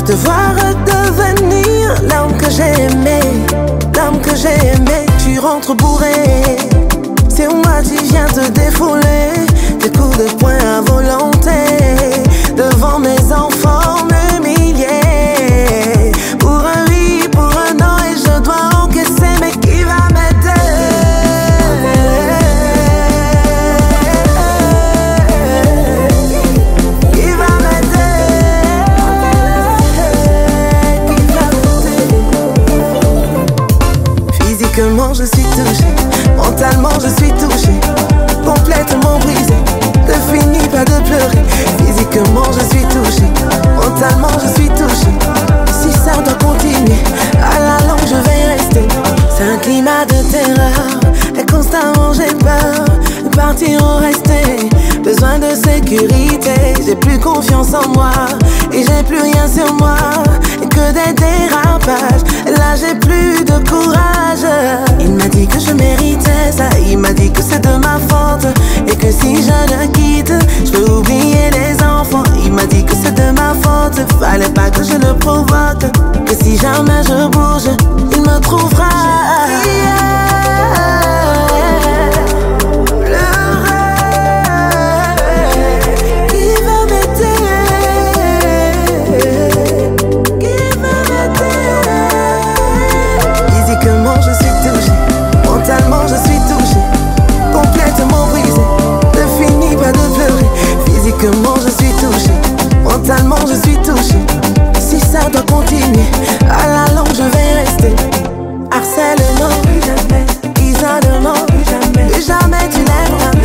te voir redevenir l'homme que j'ai aimé, l'homme que j'ai aimé. Tu rentres bourré, c'est moi qui viens te défouler, des coups de poing à volonté, devant mes enfants m'humilier. Pour un oui, pour un non, et je dois encaisser, mais qui va m'aider? Qui va m'aider? Qui va m'aider? Physiquement je suis touché, mentalement je suis touché, complètement brisé. Ne finis pas de pleurer. Physiquement je suis touché, mentalement je suis touché. Si ça doit continuer, à la longue je vais rester. C'est un climat de terreur, et constamment j'ai peur de partir ou rester. Besoin de sécurité, j'ai plus confiance en moi, et j'ai plus rien sur moi, et que des dérapages. Là j'ai plus de courage. Il m'a dit que je méritais ça, il m'a dit que c'est de ma faute, et que si je le quitte, je peux oublier les enfants. Il m'a dit que c'est de ma faute, fallait pas que je le provoque, que si jamais je bouge, il me trouvera. Mentalement je suis touché, complètement brisé. Ne finis pas de pleurer. Physiquement je suis touché, mentalement je suis touché. Si ça doit continuer, à la longue je vais rester. Harcèlement, plus jamais. Isolement, plus jamais. Plus jamais tu lèveras